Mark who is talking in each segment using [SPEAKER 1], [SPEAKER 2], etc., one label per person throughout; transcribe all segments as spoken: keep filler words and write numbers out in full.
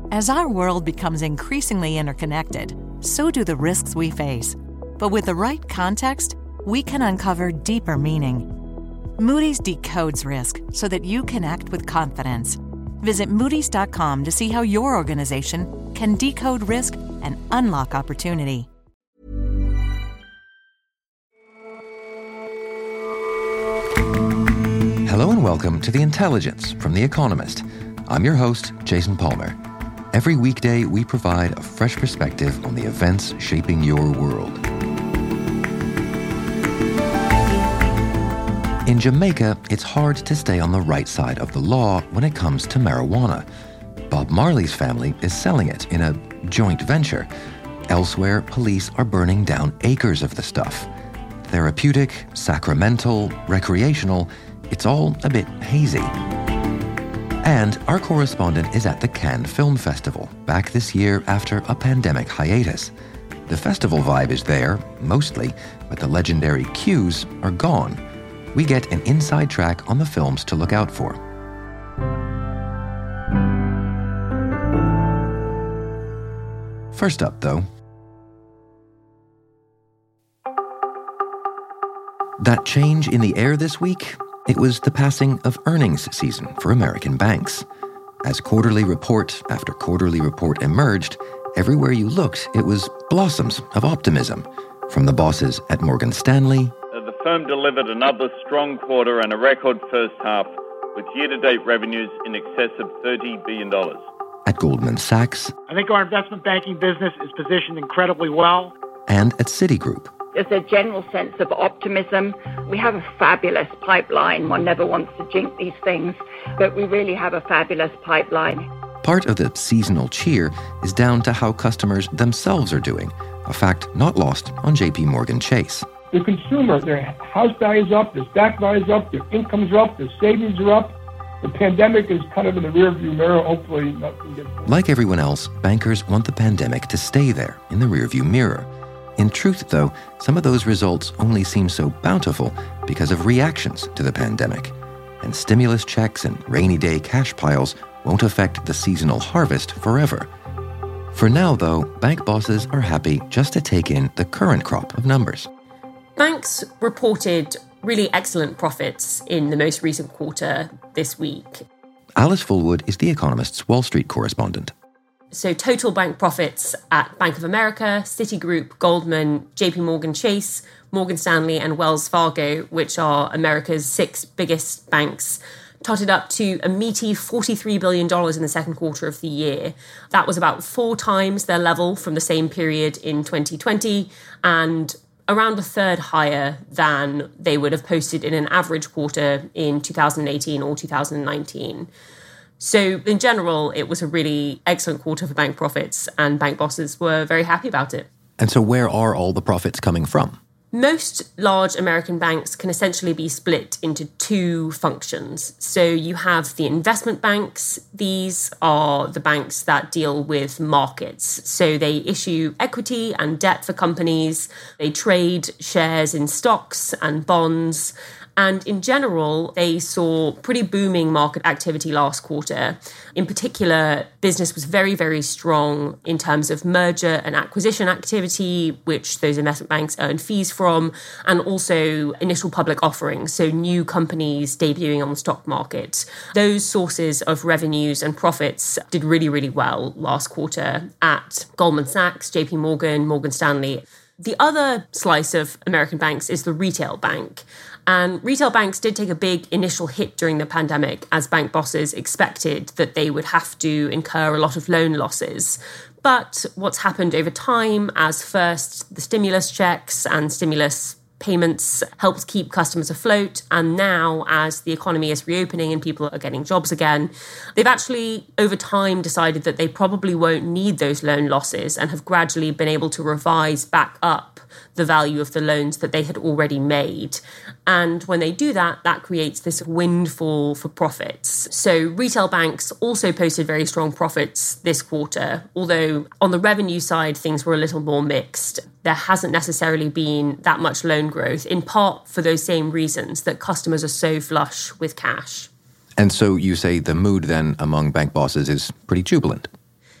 [SPEAKER 1] As our world becomes increasingly interconnected, so do the risks we face. But with the right context, we can uncover deeper meaning. Moody's decodes risk so that you can act with confidence. Visit Moody's dot com to see how your organization can decode risk and unlock opportunity.
[SPEAKER 2] Hello and welcome to The Intelligence from The Economist. I'm your host, Jason Palmer. Every weekday, we provide a fresh perspective on the events shaping your world. In Jamaica, it's hard to stay on the right side of the law when it comes to marijuana. Bob Marley's family is selling it in a joint venture. Elsewhere, police are burning down acres of the stuff. Therapeutic, sacramental, recreational, it's all a bit hazy. And our correspondent is at the Cannes Film Festival, back this year after a pandemic hiatus. The festival vibe is there, mostly, but the legendary queues are gone. We get an inside track on the films to look out for. First up, though, that change in the air this week, it was the passing of earnings season for American banks. As quarterly report after quarterly report emerged, everywhere you looked, it was blossoms of optimism. From the bosses at Morgan Stanley.
[SPEAKER 3] The firm delivered another strong quarter and a record first half, with year-to-date revenues in excess of thirty billion dollars.
[SPEAKER 2] At Goldman Sachs.
[SPEAKER 4] I think our investment banking business is positioned incredibly well.
[SPEAKER 2] And at Citigroup.
[SPEAKER 5] There's a general sense of optimism. We have a fabulous pipeline. One never wants to jinx these things, but we really have a fabulous pipeline.
[SPEAKER 2] Part of the seasonal cheer is down to how customers themselves are doing, a fact not lost on J P Morgan Chase.
[SPEAKER 6] The consumer, their house value's up, their stock value's up, their incomes are up, their savings are up. The pandemic is kind of in the rearview mirror. Hopefully nothing gets worse.
[SPEAKER 2] Like everyone else, bankers want the pandemic to stay there in the rearview mirror. In truth, though, some of those results only seem so bountiful because of reactions to the pandemic. And stimulus checks and rainy day cash piles won't affect the seasonal harvest forever. For now, though, bank bosses are happy just to take in the current crop of numbers.
[SPEAKER 7] Banks reported really excellent profits in the most recent quarter this week.
[SPEAKER 2] Alice Fullwood is The Economist's Wall Street correspondent.
[SPEAKER 7] So total bank profits at Bank of America, Citigroup, Goldman, J P Morgan Chase, Morgan Stanley and Wells Fargo, which are America's six biggest banks, totted up to a meaty forty-three billion dollars in the second quarter of the year. That was about four times their level from the same period in twenty twenty and around a third higher than they would have posted in an average quarter in two thousand eighteen or two thousand nineteen. So in general, it was a really excellent quarter for bank profits, and bank bosses were very happy about it.
[SPEAKER 2] And so where are all the profits coming from?
[SPEAKER 7] Most large American banks can essentially be split into two functions. So you have the investment banks. These are the banks that deal with markets. So they issue equity and debt for companies. They trade shares in stocks and bonds. And in general, they saw pretty booming market activity last quarter. In particular, business was very, very strong in terms of merger and acquisition activity, which those investment banks earn fees from, and also initial public offerings, so new companies debuting on the stock market. Those sources of revenues and profits did really, really well last quarter at Goldman Sachs, J P Morgan, Morgan Stanley. The other slice of American banks is the retail bank. And retail banks did take a big initial hit during the pandemic as bank bosses expected that they would have to incur a lot of loan losses. But what's happened over time, as first the stimulus checks and stimulus payments helped keep customers afloat, and now as the economy is reopening and people are getting jobs again, they've actually over time decided that they probably won't need those loan losses and have gradually been able to revise back up the value of the loans that they had already made. And when they do that, that creates this windfall for profits. So retail banks also posted very strong profits this quarter, although on the revenue side, things were a little more mixed. There hasn't necessarily been that much loan growth, in part for those same reasons, that customers are so flush with cash.
[SPEAKER 2] And so you say the mood then among bank bosses is pretty jubilant.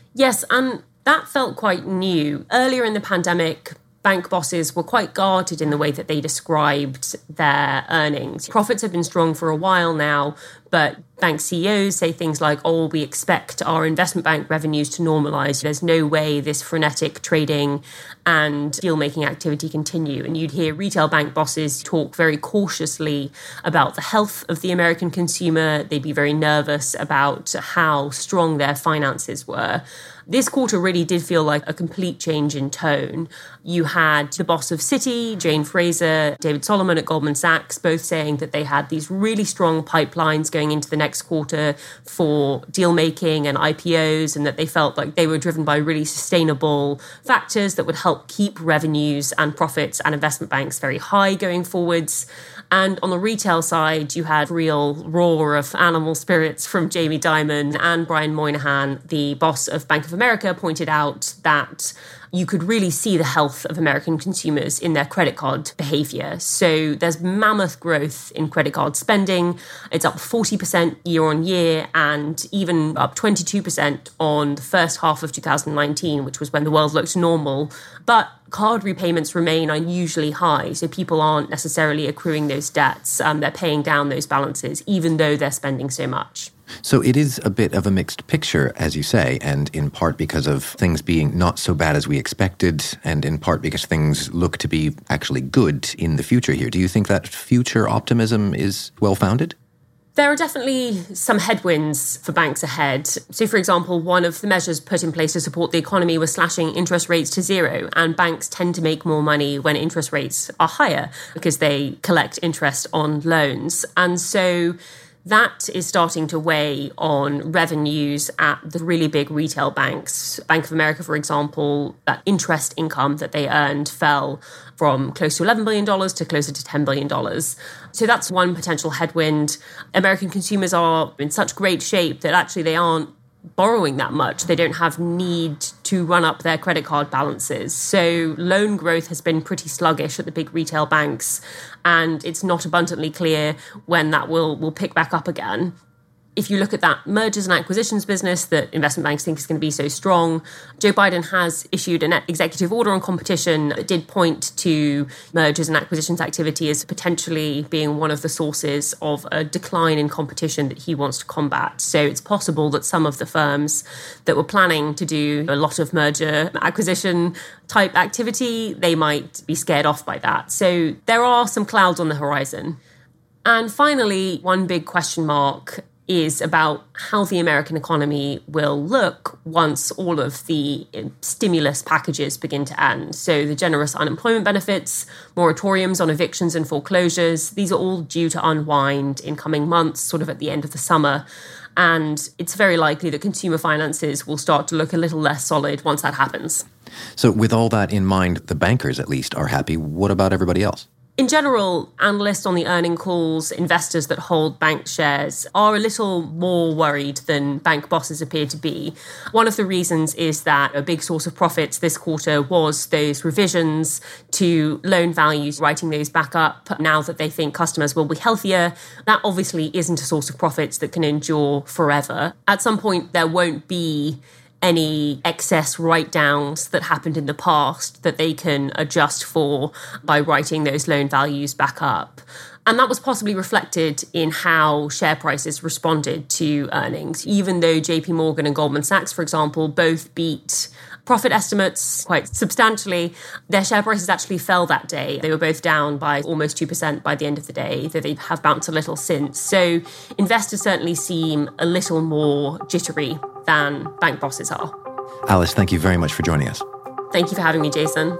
[SPEAKER 7] Yes, and that felt quite new. Earlier in the pandemic, bank bosses were quite guarded in the way that they described their earnings. Profits have been strong for a while now, but bank C E Os say things like, oh, we expect our investment bank revenues to normalise. There's no way this frenetic trading and deal-making activity continue. And you'd hear retail bank bosses talk very cautiously about the health of the American consumer. They'd be very nervous about how strong their finances were. This quarter really did feel like a complete change in tone. You had the boss of Citi, Jane Fraser, David Solomon at Goldman Sachs, both saying that they had these really strong pipelines going into the next quarter for deal-making and I P Os, and that they felt like they were driven by really sustainable factors that would help keep revenues and profits and investment banks very high going forwards. And on the retail side, you had real roar of animal spirits from Jamie Dimon, and Brian Moynihan, the boss of Bank of America, pointed out that you could really see the health of American consumers in their credit card behavior. So there's mammoth growth in credit card spending. It's up forty percent year on year, and even up twenty-two percent on the first half of two thousand nineteen, which was when the world looked normal. But card repayments remain unusually high, so people aren't necessarily accruing those debts. Um, they're paying down those balances, even though they're spending so much.
[SPEAKER 2] So it is a bit of a mixed picture, as you say, and in part because of things being not so bad as we expected, and in part because things look to be actually good in the future here. Do you think that future optimism is well-founded?
[SPEAKER 7] There are definitely some headwinds for banks ahead. So, for example, one of the measures put in place to support the economy was slashing interest rates to zero. And banks tend to make more money when interest rates are higher because they collect interest on loans. And so that is starting to weigh on revenues at the really big retail banks. Bank of America, for example, that interest income that they earned fell from close to eleven billion dollars to closer to ten billion dollars. So that's one potential headwind. American consumers are in such great shape that actually they aren't borrowing that much. They don't have need to run up their credit card balances. So loan growth has been pretty sluggish at the big retail banks, and it's not abundantly clear when that will, will pick back up again. If you look at that mergers and acquisitions business that investment banks think is going to be so strong, Joe Biden has issued an executive order on competition that did point to mergers and acquisitions activity as potentially being one of the sources of a decline in competition that he wants to combat. So it's possible that some of the firms that were planning to do a lot of merger acquisition type activity, they might be scared off by that. So there are some clouds on the horizon. And finally, one big question mark is about how the American economy will look once all of the stimulus packages begin to end. So the generous unemployment benefits, moratoriums on evictions and foreclosures, these are all due to unwind in coming months, sort of at the end of the summer. And it's very likely that consumer finances will start to look a little less solid once that happens.
[SPEAKER 2] So with all that in mind, the bankers at least are happy. What about everybody else?
[SPEAKER 7] In general, analysts on the earning calls, investors that hold bank shares, are a little more worried than bank bosses appear to be. One of the reasons is that a big source of profits this quarter was those revisions to loan values, writing those back up now that they think customers will be healthier. That obviously isn't a source of profits that can endure forever. At some point, there won't be any excess write-downs that happened in the past that they can adjust for by writing those loan values back up. And that was possibly reflected in how share prices responded to earnings. Even though J P Morgan and Goldman Sachs, for example, both beat profit estimates quite substantially, their share prices actually fell that day. They were both down by almost two percent by the end of the day, though they have bounced a little since. So investors certainly seem a little more jittery than bank bosses are.
[SPEAKER 2] Alice, thank you very much for joining us.
[SPEAKER 7] Thank you for having me, Jason.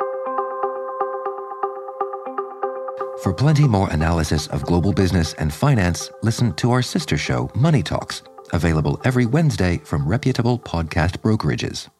[SPEAKER 2] For plenty more analysis of global business and finance, listen to our sister show, Money Talks, available every Wednesday from reputable podcast brokerages.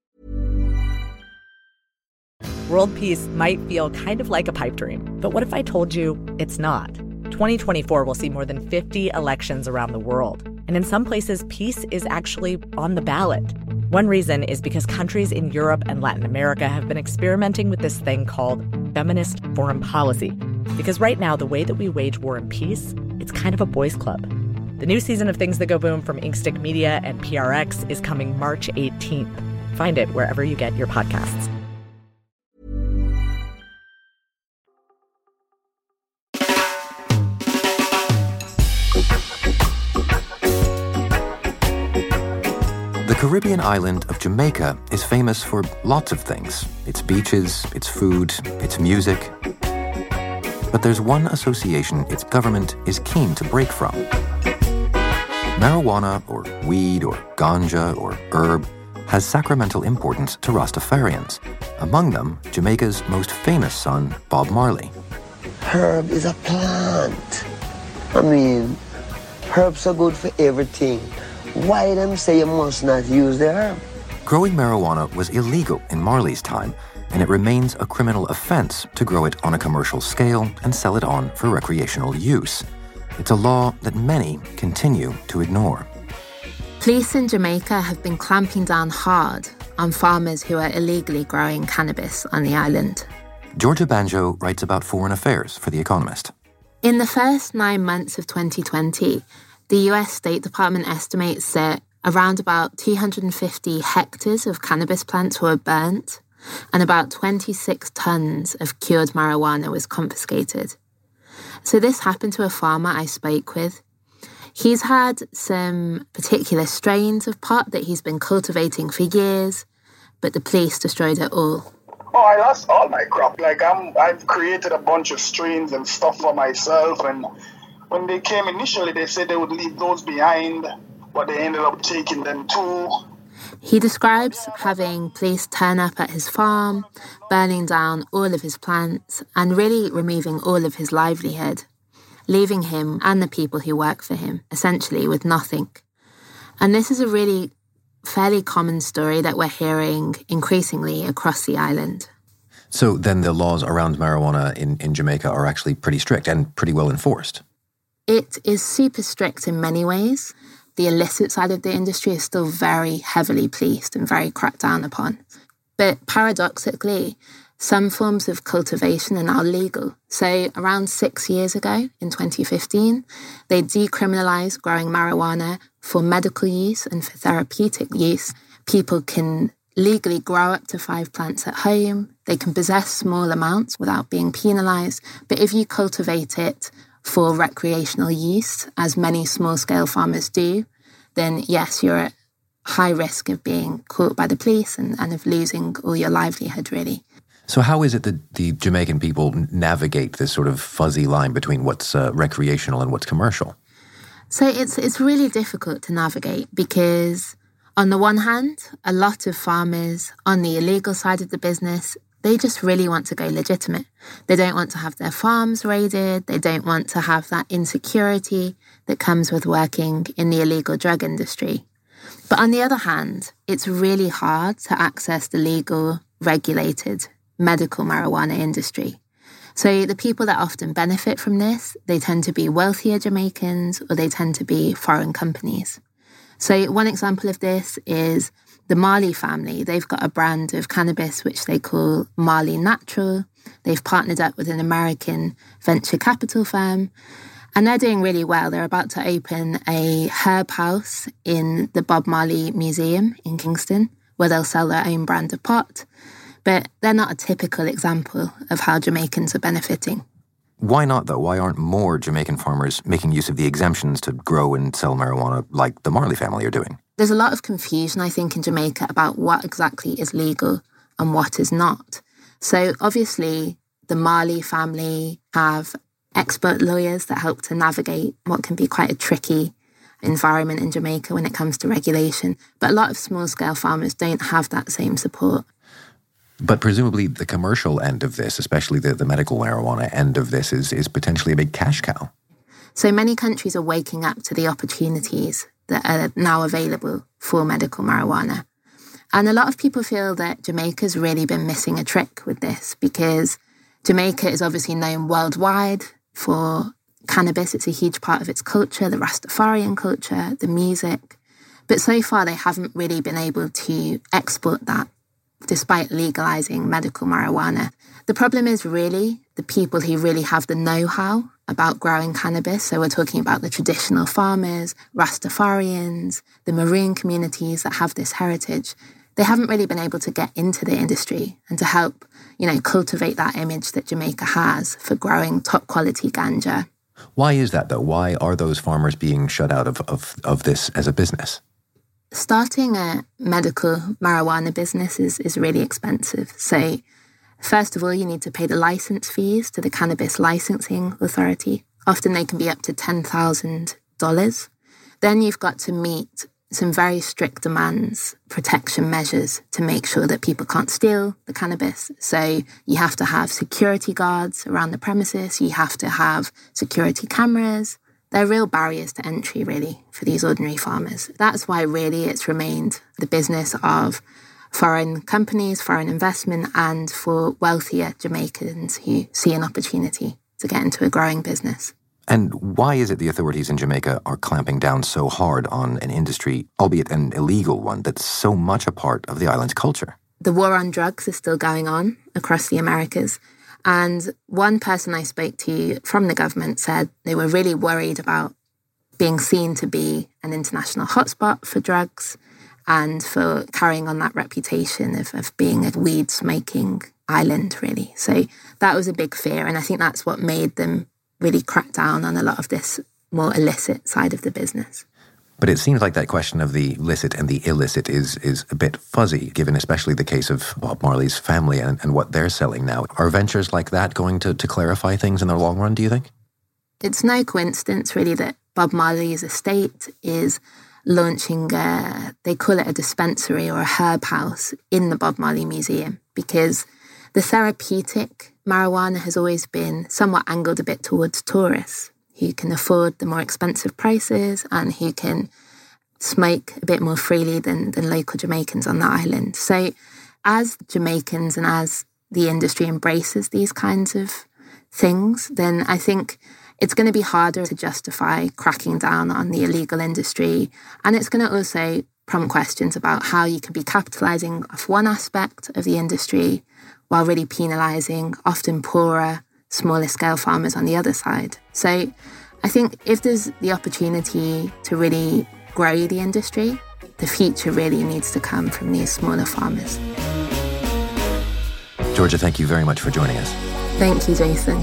[SPEAKER 8] World peace might feel kind of like a pipe dream, but what if I told you it's not? twenty twenty-four will see more than fifty elections around the world, and in some places, peace is actually on the ballot. One reason is because countries in Europe and Latin America have been experimenting with this thing called feminist foreign policy. Because right now, the way that we wage war and peace, it's kind of a boys' club. The new season of Things That Go Boom from Inkstick Media and P R X is coming March eighteenth. Find it wherever you get your podcasts.
[SPEAKER 2] The Caribbean island of Jamaica is famous for lots of things. Its beaches, its food, its music. But there's one association its government is keen to break from. Marijuana, or weed, or ganja, or herb, has sacramental importance to Rastafarians. Among them, Jamaica's most famous son, Bob Marley.
[SPEAKER 9] Herb is a plant. I mean, herbs are good for everything. Why them say you must not use the herb?
[SPEAKER 2] Growing marijuana was illegal in Marley's time, and it remains a criminal offense to grow it on a commercial scale and sell it on for recreational use. It's a law that many continue to ignore.
[SPEAKER 10] Police in Jamaica have been clamping down hard on farmers who are illegally growing cannabis on the island.
[SPEAKER 2] Georgia Banjo writes about foreign affairs for The Economist.
[SPEAKER 10] In the first nine months of twenty twenty, the U S State Department estimates that around about two hundred fifty hectares of cannabis plants were burnt, and about twenty-six tons of cured marijuana was confiscated. So this happened to a farmer I spoke with. He's had some particular strains of pot that he's been cultivating for years, but the police destroyed it all.
[SPEAKER 11] Oh, I lost all my crop. Like, I'm, I've created a bunch of strains and stuff for myself, and when they came initially, they said they would leave those behind, but they ended up taking them too.
[SPEAKER 10] He describes having police turn up at his farm, burning down all of his plants, and really removing all of his livelihood, leaving him and the people who work for him essentially with nothing. And this is a really fairly common story that we're hearing increasingly across the island.
[SPEAKER 2] So then the laws around marijuana in, in Jamaica are actually pretty strict and pretty well enforced.
[SPEAKER 10] It is super strict in many ways. The illicit side of the industry is still very heavily policed and very cracked down upon. But paradoxically, some forms of cultivation are now legal. So around six years ago, in twenty fifteen, they decriminalised growing marijuana for medical use and for therapeutic use. People can legally grow up to five plants at home. They can possess small amounts without being penalised. But if you cultivate it for recreational use, as many small-scale farmers do, then yes, you're at high risk of being caught by the police and, and of losing all your livelihood, really.
[SPEAKER 2] So how is it that the Jamaican people navigate this sort of fuzzy line between what's uh, recreational and what's commercial?
[SPEAKER 10] So it's it's really difficult to navigate because, on the one hand, a lot of farmers on the illegal side of the business, they just really want to go legitimate. They don't want to have their farms raided. They don't want to have that insecurity that comes with working in the illegal drug industry. But on the other hand, it's really hard to access the legal, regulated medical marijuana industry. So the people that often benefit from this, they tend to be wealthier Jamaicans or they tend to be foreign companies. So one example of this is the Marley family. They've got a brand of cannabis which they call Marley Natural. They've partnered up with an American venture capital firm, and they're doing really well. They're about to open a herb house in the Bob Marley Museum in Kingston, where they'll sell their own brand of pot. But they're not a typical example of how Jamaicans are benefiting.
[SPEAKER 2] Why not, though? Why aren't more Jamaican farmers making use of the exemptions to grow and sell marijuana like the Marley family are doing?
[SPEAKER 10] There's a lot of confusion, I think, in Jamaica about what exactly is legal and what is not. So obviously, the Marley family have expert lawyers that help to navigate what can be quite a tricky environment in Jamaica when it comes to regulation. But a lot of small-scale farmers don't have that same support.
[SPEAKER 2] But presumably the commercial end of this, especially the, the medical marijuana end of this, is, is potentially a big cash cow.
[SPEAKER 10] So many countries are waking up to the opportunities that are now available for medical marijuana. And a lot of people feel that Jamaica's really been missing a trick with this because Jamaica is obviously known worldwide for cannabis. It's a huge part of its culture, the Rastafarian culture, the music. But so far, they haven't really been able to export that despite legalizing medical marijuana. The problem is really the people who really have the know-how about growing cannabis. So we're talking about the traditional farmers, Rastafarians, the Maroon communities that have this heritage. They haven't really been able to get into the industry and to help, you know, cultivate that image that Jamaica has for growing top quality ganja.
[SPEAKER 2] Why is that, though? Why are those farmers being shut out of, of, of this as a business?
[SPEAKER 10] Starting a medical marijuana business is, is really expensive. So first of all, you need to pay the license fees to the Cannabis Licensing Authority. Often they can be up to ten thousand dollars. Then you've got to meet some very strict demands, protection measures to make sure that people can't steal the cannabis. So you have to have security guards around the premises. You have to have security cameras. They're real barriers to entry, really, for these ordinary farmers. That's why, really, it's remained the business of foreign companies, foreign investment, and for wealthier Jamaicans who see an opportunity to get into a growing business.
[SPEAKER 2] And why is it the authorities in Jamaica are clamping down so hard on an industry, albeit an illegal one, that's so much a part of the island's culture?
[SPEAKER 10] The war on drugs is still going on across the Americas. And one person I spoke to from the government said they were really worried about being seen to be an international hotspot for drugs and for carrying on that reputation of, of being a weed-smoking island, really. So that was a big fear. And I think that's what made them really crack down on a lot of this more illicit side of the business.
[SPEAKER 2] But it seems like that question of the licit and the illicit is is a bit fuzzy, given especially the case of Bob Marley's family and, and what they're selling now. Are ventures like that going to, to clarify things in the long run, do you think?
[SPEAKER 10] It's no coincidence, really, that Bob Marley's estate is launching, a, they call it a dispensary or a herb house in the Bob Marley Museum, because the therapeutic marijuana has always been somewhat angled a bit towards tourists who can afford the more expensive prices and who can smoke a bit more freely than, than local Jamaicans on the island. So as Jamaicans and as the industry embraces these kinds of things, then I think it's going to be harder to justify cracking down on the illegal industry. And it's going to also prompt questions about how you can be capitalising off one aspect of the industry while really penalising often poorer, smaller scale farmers on the other side. So I think if there's the opportunity to really grow the industry, the future really needs to come from these smaller farmers.
[SPEAKER 2] Georgia, thank you very much for joining us.
[SPEAKER 10] Thank you, Jason.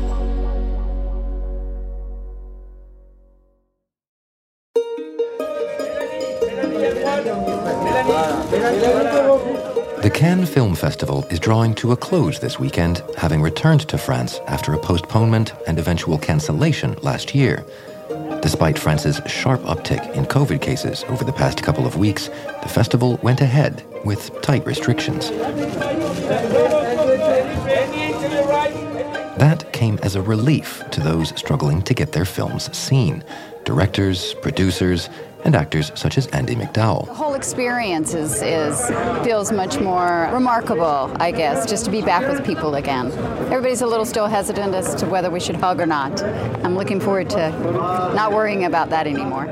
[SPEAKER 2] The Cannes Film Festival is drawing to a close this weekend, having returned to France after a postponement and eventual cancellation last year. Despite France's sharp uptick in COVID cases over the past couple of weeks, the festival went ahead with tight restrictions. That came as a relief to those struggling to get their films seen. Directors, producers, and actors such as Andie MacDowell.
[SPEAKER 12] The whole experience is, is feels much more remarkable, I guess, just to be back with people again. Everybody's a little still hesitant as to whether we should hug or not. I'm looking forward to not worrying about that anymore.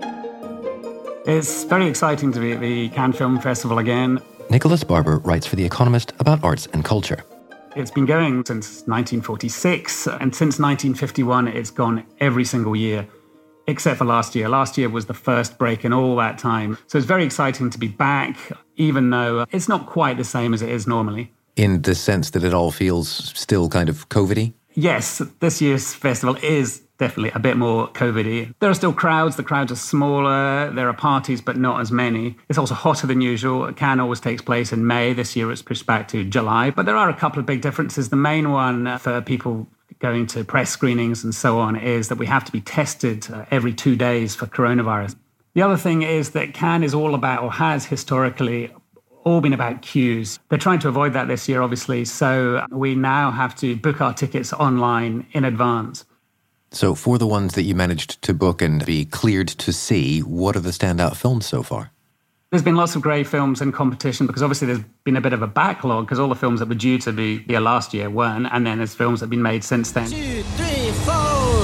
[SPEAKER 13] It's very exciting to be at the Cannes Film Festival again.
[SPEAKER 2] Nicholas Barber writes for The Economist about arts and culture.
[SPEAKER 13] It's been going since nineteen forty-six, and since nineteen fifty-one, it's gone every single year, except for last year. Last year was the first break in all that time. So it's very exciting to be back, even though it's not quite the same as it is normally.
[SPEAKER 2] In the sense that it all feels still kind of COVID-y?
[SPEAKER 13] Yes, this year's festival is definitely a bit more COVID-y. There are still crowds. The crowds are smaller. There are parties, but not as many. It's also hotter than usual. Cannes always takes place in May. This year it's pushed back to July. But there are a couple of big differences. The main one for people going to press screenings and so on is that we have to be tested uh, every two days for coronavirus. The other thing is that Cannes is all about, or has historically all been about, queues. They're trying to avoid that this year, obviously, so we now have to book our tickets online in advance.
[SPEAKER 2] So for the ones that you managed to book and be cleared to see, what are the standout films so far?
[SPEAKER 13] There's been lots of great films in competition because obviously there's been a bit of a backlog because all the films that were due to be here last year weren't, and then there's films that have been made since then. Two, three, four.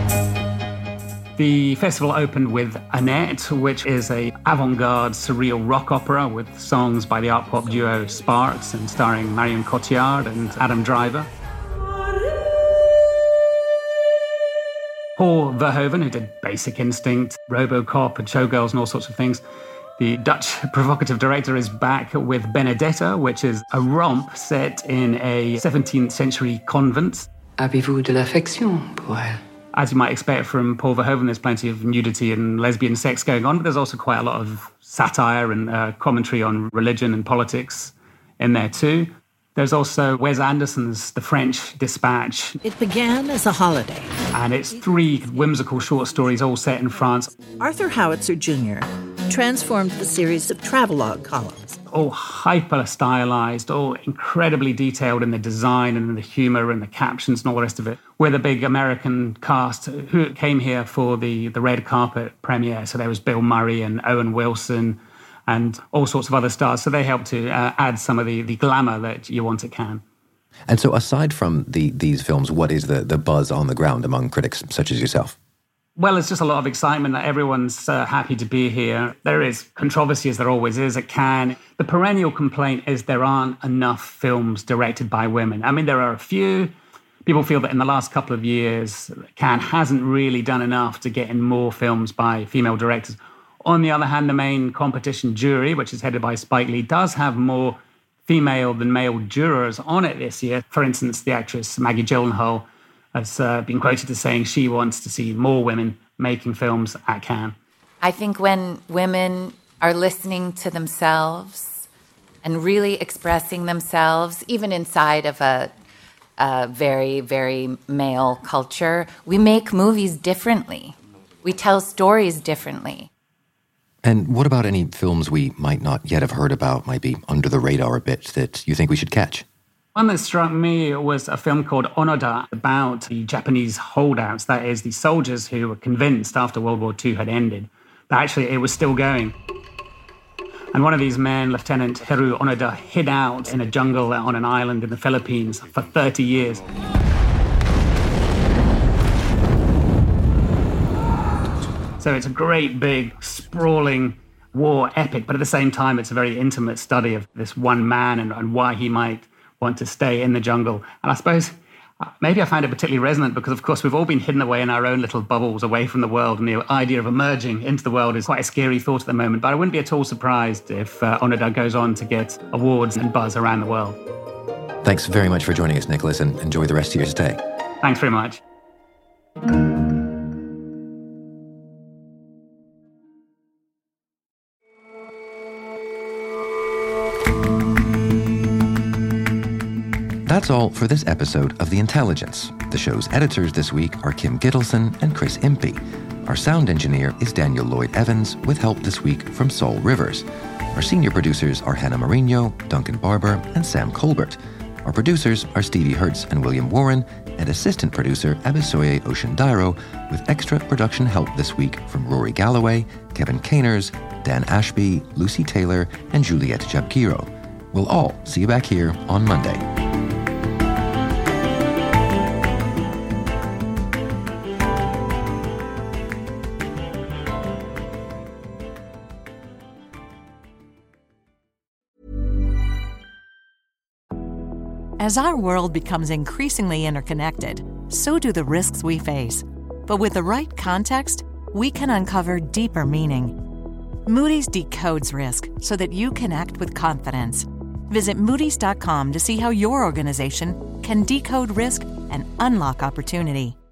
[SPEAKER 13] The festival opened with Annette, which is a avant-garde surreal rock opera with songs by the art pop duo Sparks and starring Marion Cotillard and Adam Driver. Paul Verhoeven, who did Basic Instinct, RoboCop and Showgirls and all sorts of things. The Dutch provocative director is back with Benedetta, which is a romp set in a seventeenth century convent.
[SPEAKER 14] Avez-vous de l'affection pour elle?
[SPEAKER 13] As you might expect from Paul Verhoeven, there's plenty of nudity and lesbian sex going on, but there's also quite a lot of satire and uh, commentary on religion and politics in there too. There's also Wes Anderson's The French Dispatch.
[SPEAKER 15] It began as a holiday.
[SPEAKER 13] And it's three whimsical short stories all set in France.
[SPEAKER 15] Arthur Howitzer Junior transformed the series of travelogue columns.
[SPEAKER 13] All hyper-stylized, all incredibly detailed in the design and in the humor and the captions and all the rest of it, with a big American cast who came here for the, the red carpet premiere. So there was Bill Murray and Owen Wilson and all sorts of other stars. So they helped to uh, add some of the, the glamour that you want at Cannes.
[SPEAKER 2] And so aside from the, these films, what is the, the buzz on the ground among critics such as yourself?
[SPEAKER 13] Well, it's just a lot of excitement that everyone's uh, happy to be here. There is controversy, as there always is at Cannes. The perennial complaint is there aren't enough films directed by women. I mean, there are a few. People feel that in the last couple of years, Cannes hasn't really done enough to get in more films by female directors. On the other hand, the main competition jury, which is headed by Spike Lee, does have more female than male jurors on it this year. For instance, the actress Maggie Gyllenhaal has uh, been quoted as saying she wants to see more women making films at Cannes.
[SPEAKER 16] I think when women are listening to themselves and really expressing themselves, even inside of a, a very, very male culture, we make movies differently. We tell stories differently.
[SPEAKER 2] And what about any films we might not yet have heard about, might be under the radar a bit, that you think we should catch?
[SPEAKER 13] One that struck me was a film called Onoda about the Japanese holdouts, that is, the soldiers who were convinced after World War Two had ended that actually it was still going. And one of these men, Lieutenant Hiru Onoda, hid out in a jungle on an island in the Philippines for thirty years. So it's a great, big, sprawling war epic, but at the same time, it's a very intimate study of this one man and, and why he might want to stay in the jungle. And I suppose maybe I find it particularly resonant because, of course, we've all been hidden away in our own little bubbles away from the world, and the idea of emerging into the world is quite a scary thought at the moment. But I wouldn't be at all surprised if uh, Onoda goes on to get awards and buzz around the world.
[SPEAKER 2] Thanks very much for joining us, Nicholas, and enjoy the rest of your stay.
[SPEAKER 13] Thanks very much.
[SPEAKER 2] That's all for this episode of The Intelligence. The show's editors this week are Kim Gittleson and Chris Impey. Our sound engineer is Daniel Lloyd Evans, with help this week from Saul Rivers. Our senior producers are Hannah Marino, Duncan Barber, and Sam Colbert. Our producers are Stevie Hertz and William Warren, and assistant producer Abisoye Oshindairo, with extra production help this week from Rory Galloway, Kevin Caners, Dan Ashby, Lucy Taylor, and Juliette Jabkiro. We'll all see you back here on Monday.
[SPEAKER 1] As our world becomes increasingly interconnected, so do the risks we face. But with the right context, we can uncover deeper meaning. Moody's decodes risk so that you can act with confidence. Visit Moody's dot com to see how your organization can decode risk and unlock opportunity.